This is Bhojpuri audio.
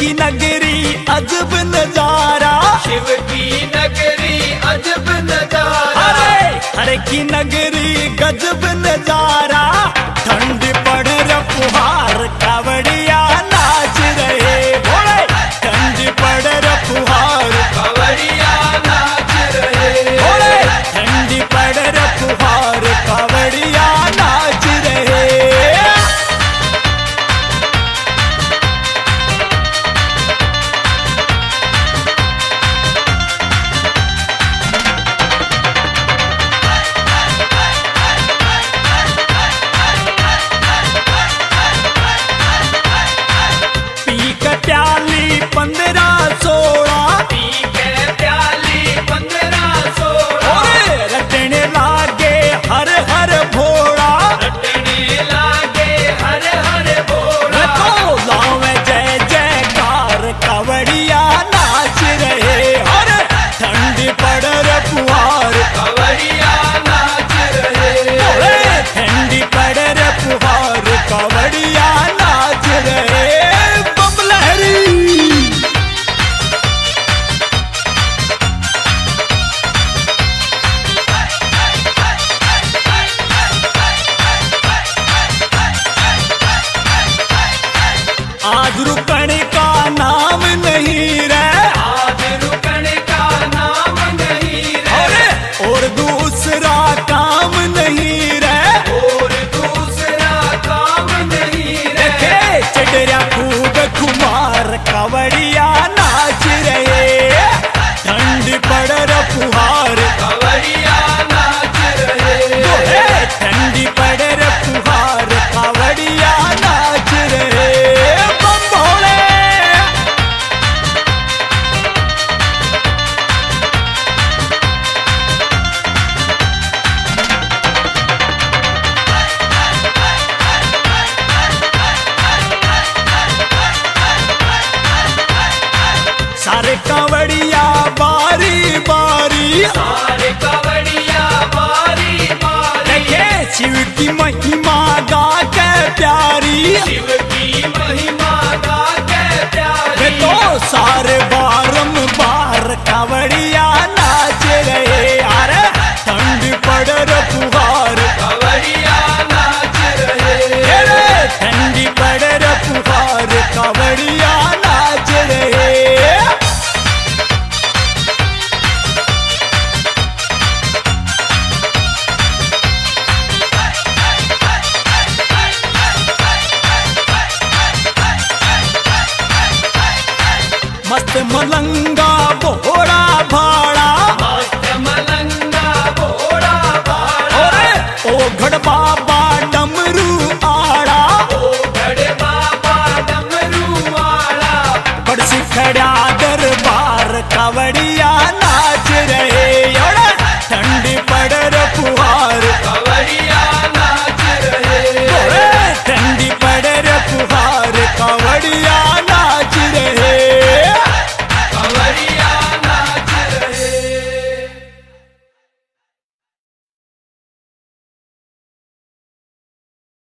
की नगरी अजब नजारा, शिव की नगरी अजब नजारा, हरे की नगरी गजब नजारा। ठंड पड़ रहा फुहार कावड़िया नाच रहे, बोले ठंड पड़ रहा फुहार कावड़िया नाच रहे, बोले ठंड पड़ रहा फुहार कावड़िया नाच रहे। प्याली 15-16 पी के प्याली 15-16, रटने लागे हर हर भोला, रटने लागे हर हर भोला। तो लावे जय जयकार कावड़िया नाच रहे, और ठंड पड़ रहा फुहार कावड़िया नाच रहे, ठंडी पड़ रहा फुहार कावड़िया नाच रहे। आज रुकने का नाम नहीं रे, आज रुकने का नाम नहीं रे, और दूसरा काम नहीं रे, और दूसरा काम नहीं रे। चढ़िया खूब खुमार कावड़िया नाच रहे, ठंड पड़ रहा फुहार कावड़िया नाच रहे, ठंडी पड़ रहा फुहार कावड़िया नाच रहे। बम भोले सारे कावड़िया बारी बारी, सारे कावड़िया बारी बारी, देखे शिव की महिमा गा के प्यारी, शिव की महिमा गा के प्यारी। तो सारे बारंबार कावड़िया नाच रहे, अरे ठंड पड़ रहा फुहार कावड़िया नाच रहे, ठंडी पड़ रहा फुहार कावड़िया नाच रहे। मस्त मलंगा बोरा भाड़ा, मस्त मलंगा भोला भाड़ा, ओ घड़ बाबा डमरू आड़ा, ओ गढ़ बाबा डमरू वाला, बड़ सिखड़ा दरबार कावड़िया नाच रहे।